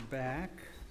back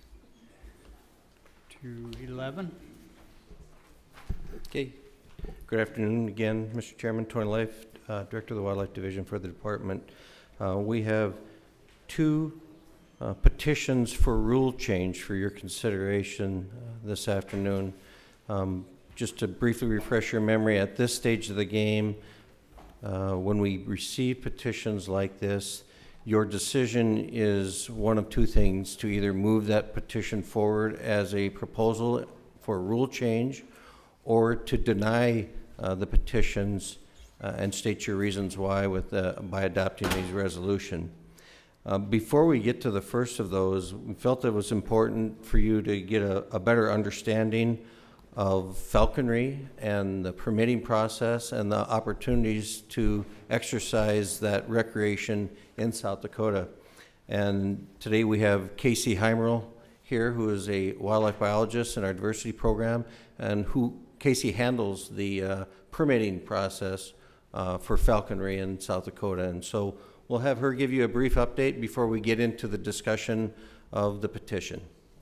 to 11. Okay. Good afternoon again, Mr. Chairman. Tony Life, Director of the Wildlife Division for the department. We have two petitions for rule change for your consideration this afternoon. Just to briefly refresh your memory, at this stage of the game, when we receive petitions like this, your decision is one of two things: to either move that petition forward as a proposal for rule change, or to deny the petitions and state your reasons why by adopting these resolution. Before we get to the first of those, we felt it was important for you to get a better understanding of falconry and the permitting process and the opportunities to exercise that recreation in South Dakota. And today we have Casey Heimerl here, who is a wildlife biologist in our diversity program, and Casey handles the permitting process for falconry in South Dakota. And so we'll have her give you a brief update before we get into the discussion of the petition.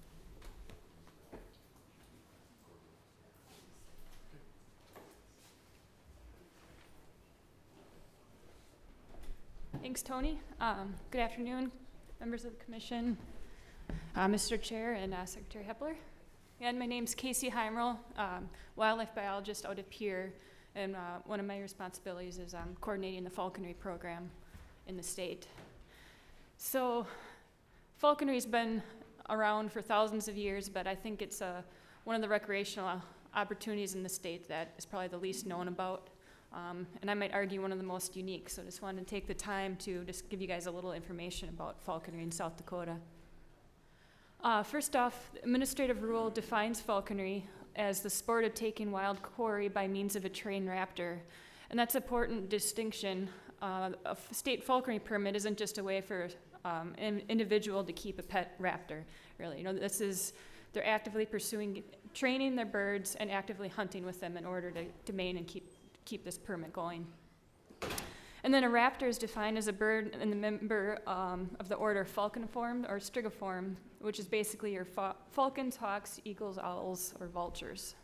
Thanks, Tony. Good afternoon, members of the commission, Mr. Chair, and Secretary Hepler. And my name's Casey Heimerl, wildlife biologist out of Pierre, and one of my responsibilities is coordinating the falconry program in the state. So falconry's been around for thousands of years, but I think it's one of the recreational opportunities in the state that is probably the least known about. And I might argue one of the most unique, so just wanted to take the time to just give you guys a little information about falconry in South Dakota. First off, the administrative rule defines falconry as the sport of taking wild quarry by means of a trained raptor. And that's an important distinction. A state falconry permit isn't just a way for an individual to keep a pet raptor, really. You know, they're actively training their birds and actively hunting with them in order to main and keep this permit going. And then a raptor is defined as a bird and the member of the order Falconiform or Strigiform, which is basically your falcons, hawks, eagles, owls, or vultures.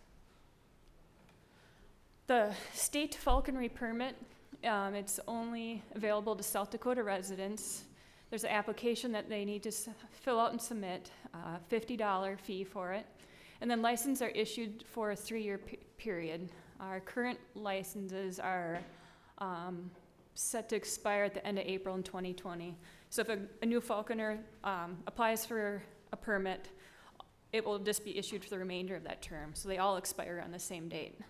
The state falconry permit, it's only available to South Dakota residents. There's an application that they need to fill out and submit, $50 fee for it. And then licenses are issued for a 3-year period. Our current licenses are set to expire at the end of April in 2020. So if a new falconer applies for a permit, it will just be issued for the remainder of that term. So they all expire on the same date.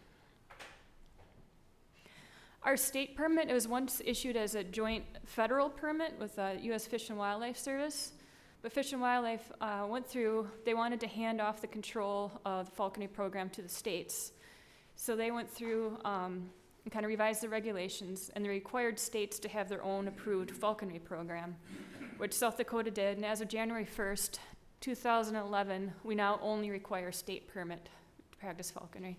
Our state permit, it was once issued as a joint federal permit with the U.S. Fish and Wildlife Service. But Fish and Wildlife they wanted to hand off the control of the falconry program to the states. So they went through and kind of revised the regulations, and they required states to have their own approved falconry program, which South Dakota did. And as of January 1st, 2011, we now only require a state permit to practice falconry.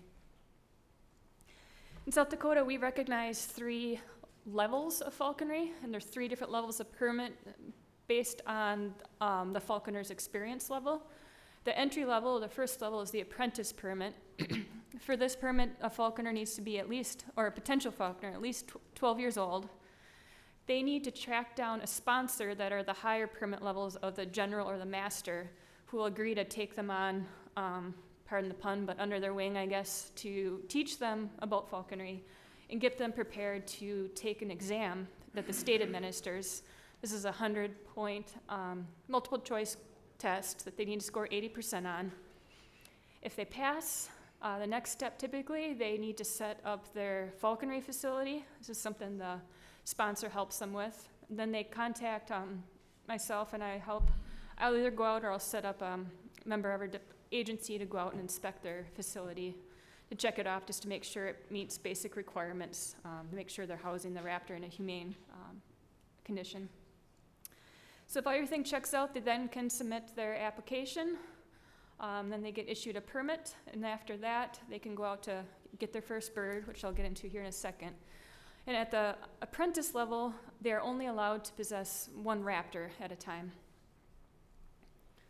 In South Dakota, we recognize 3 levels of falconry, and there's 3 different levels of permit based on the falconer's experience level. The entry level, the first level, is the apprentice permit. For this permit, a falconer needs to be or a potential falconer, at least 12 years old. They need to track down a sponsor that are the higher permit levels of the general or the master, who will agree to take them on, pardon the pun, but under their wing, I guess, to teach them about falconry and get them prepared to take an exam that the state administers. This is a 100-point multiple choice test that they need to score 80% on. If they pass, the next step, typically, they need to set up their falconry facility. This is something the sponsor helps them with. And then they contact myself, and I'll either go out or I'll set up a member of our agency to go out and inspect their facility to check it off, just to make sure it meets basic requirements, to make sure they're housing the raptor in a humane condition. So if everything checks out, they then can submit their application. Then they get issued a permit, and after that, they can go out to get their first bird, which I'll get into here in a second. And at the apprentice level, they're only allowed to possess 1 raptor at a time.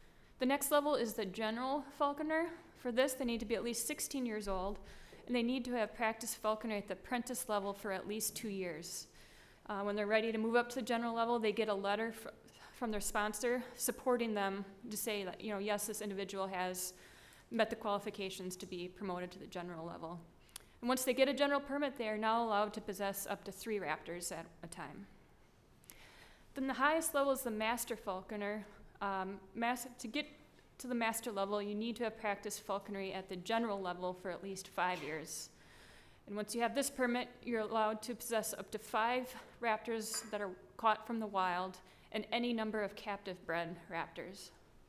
The next level is the general falconer. For this, they need to be at least 16 years old, and they need to have practiced falconry at the apprentice level for at least 2 years. When they're ready to move up to the general level, they get a letter from their sponsor supporting them to say that, yes, this individual has met the qualifications to be promoted to the general level. And once they get a general permit, they are now allowed to possess up to 3 raptors at a time. Then the highest level is the master falconer. To get to the master level, you need to have practiced falconry at the general level for at least 5 years. And once you have this permit, you're allowed to possess up to 5 raptors that are caught from the wild and any number of captive bred raptors.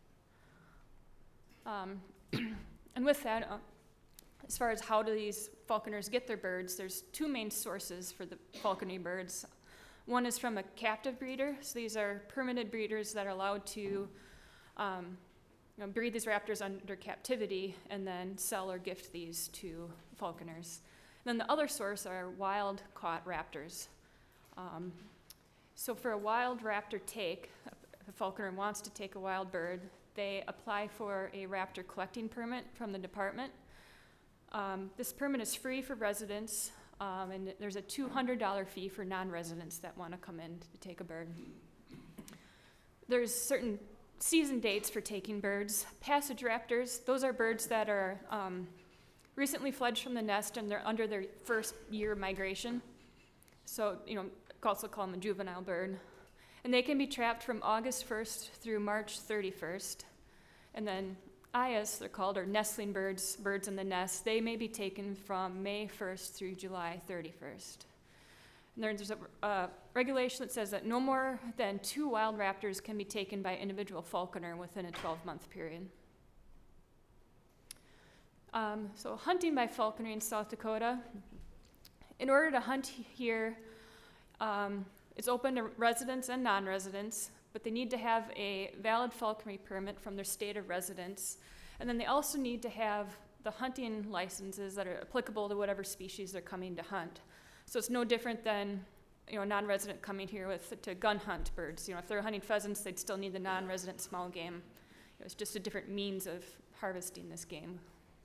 And with that, as far as how do these falconers get their birds, there's 2 main sources for the falconry birds. One is from a captive breeder. So these are permitted breeders that are allowed to breed these raptors under captivity and then sell or gift these to falconers. And then the other source are wild-caught raptors. So for a wild raptor take, if a falconer wants to take a wild bird, they apply for a raptor collecting permit from the department. This permit is free for residents, and there's a $200 fee for non-residents that want to come in to take a bird. There's certain season dates for taking birds. Passage raptors, those are birds that are recently fledged from the nest and they're under their first year migration. So, also call them a juvenile bird. And they can be trapped from August 1st through March 31st. And then ayas, they're called, or nestling birds, birds in the nest. They may be taken from May 1st through July 31st. And there's a regulation that says that no more than 2 wild raptors can be taken by individual falconer within a 12-month period. So hunting by falconry in South Dakota. In order to hunt here, it's open to residents and non-residents, but they need to have a valid falconry permit from their state of residence. And then they also need to have the hunting licenses that are applicable to whatever species they're coming to hunt. So it's no different than a non-resident coming here to gun hunt birds. If they're hunting pheasants, they'd still need the non-resident small game. It's just a different means of harvesting this game.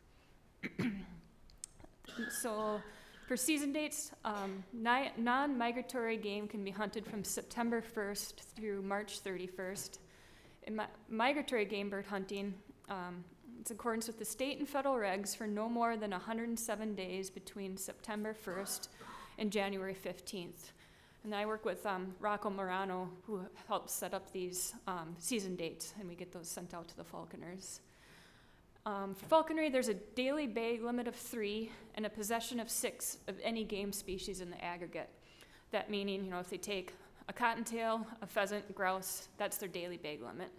So for season dates, non-migratory game can be hunted from September 1st through March 31st. In migratory game bird hunting, it's in accordance with the state and federal regs for no more than 107 days between September 1st and January 15th. And I work with Rocco Morano, who helps set up these season dates, and we get those sent out to the falconers. For falconry, there's a daily bag limit of 3 and a possession of 6 of any game species in the aggregate. That meaning, if they take a cottontail, a pheasant, a grouse, that's their daily bag limit.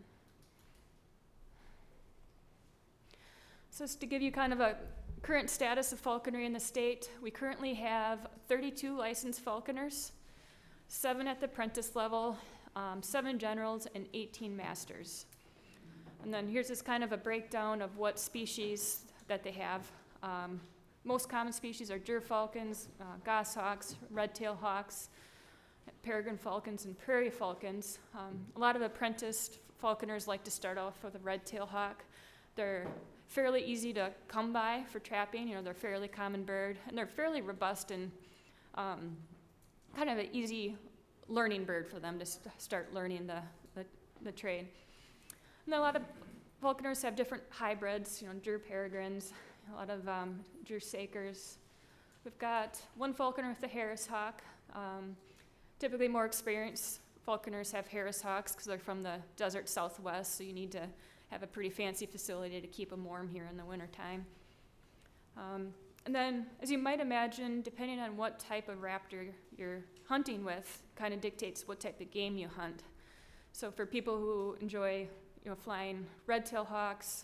So just to give you kind of a current status of falconry in the state, we currently have 32 licensed falconers, 7 at the apprentice level, 7 generals, and 18 masters. And then here's just kind of a breakdown of what species that they have. Most common species are gerfalcons, goshawks, red-tailed hawks, peregrine falcons, and prairie falcons. A lot of apprenticed falconers like to start off with a red-tailed hawk. They're fairly easy to come by for trapping. They're a fairly common bird, and they're fairly robust and kind of an easy learning bird for them to start learning the trade. And a lot of falconers have different hybrids, Ger peregrines, a lot of Ger sakers. We've got one falconer with a Harris hawk. Typically more experienced falconers have Harris hawks because they're from the desert Southwest, so you need to have a pretty fancy facility to keep them warm here in the wintertime. And then, as you might imagine, depending on what type of raptor you're hunting with, kind of dictates what type of game you hunt. So for people who enjoy flying red-tailed hawks,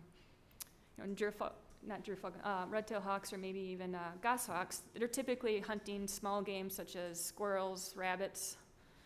red-tailed hawks, or maybe even goshawks, they're typically hunting small game such as squirrels, rabbits,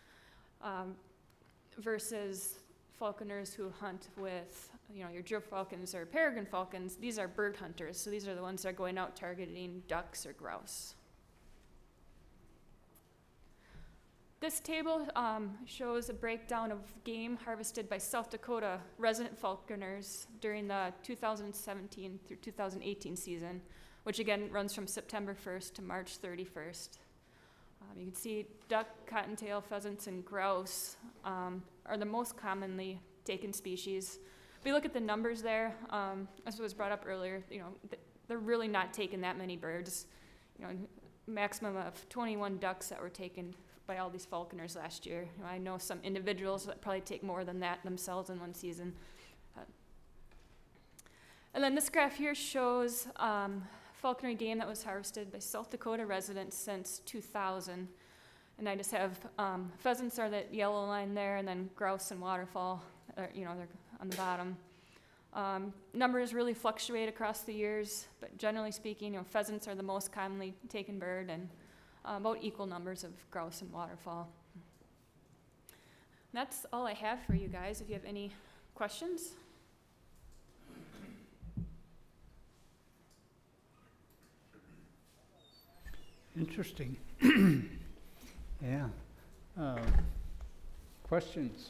versus falconers who hunt with, your gerfalcons or peregrine falcons. These are bird hunters, so these are the ones that are going out targeting ducks or grouse. This table shows a breakdown of game harvested by South Dakota resident falconers during the 2017 through 2018 season, which again runs from September 1st to March 31st. You can see duck, cottontail, pheasants, and grouse are the most commonly taken species. If we look at the numbers there, as was brought up earlier, they're really not taking that many birds. Maximum of 21 ducks that were taken by all these falconers last year. I know some individuals that probably take more than that themselves in one season. And then this graph here shows falconry game that was harvested by South Dakota residents since 2000. And I just have pheasants are that yellow line there, and then grouse and waterfowl, they're on the bottom. Numbers really fluctuate across the years, but generally speaking, pheasants are the most commonly taken bird, and about equal numbers of grouse and waterfowl. And that's all I have for you guys. If you have any questions. Interesting. Yeah. Questions?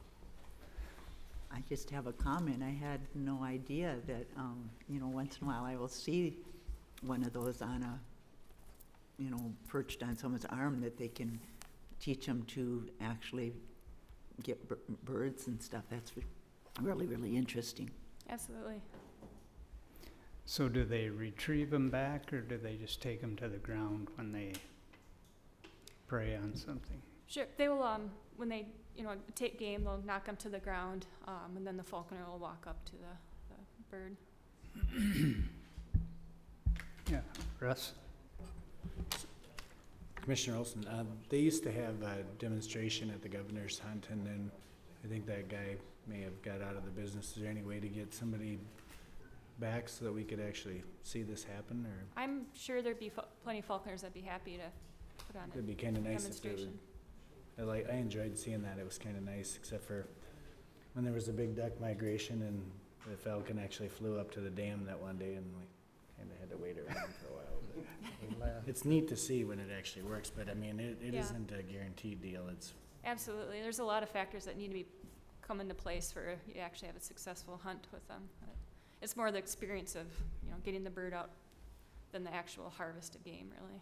I just have a comment. I had no idea that, once in a while I will see one of those on a, perched on someone's arm, that they can teach them to actually get birds and stuff. That's really, really interesting. Absolutely. So do they retrieve them back, or do they just take them to the ground when they prey on something? Sure. They will, when they, take game, they'll knock them to the ground, and then the falconer will walk up to the bird. Yeah. Russ? Commissioner Olson, they used to have a demonstration at the governor's hunt, and then I think that guy may have got out of the business. Is there any way to get somebody back so that we could actually see this happen? Or I'm sure there'd be plenty of falconers that'd be happy to put on it'd a be kind of nice if they demonstration. would. I enjoyed seeing that. It was kind of nice, except for when there was a big duck migration and the falcon actually flew up to the dam that one day, and we kind of had to wait around for a while. It's neat to see when it actually works, but I mean, it Yeah. isn't a guaranteed deal. It's Absolutely. There's a lot of factors that need to come into place for you actually have a successful hunt with them. It's more the experience of, getting the bird out than the actual harvest of game, really.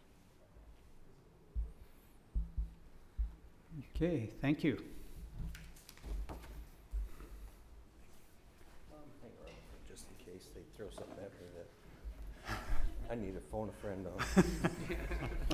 Okay, thank you. Just in case they throw something at me that I need to phone a friend on.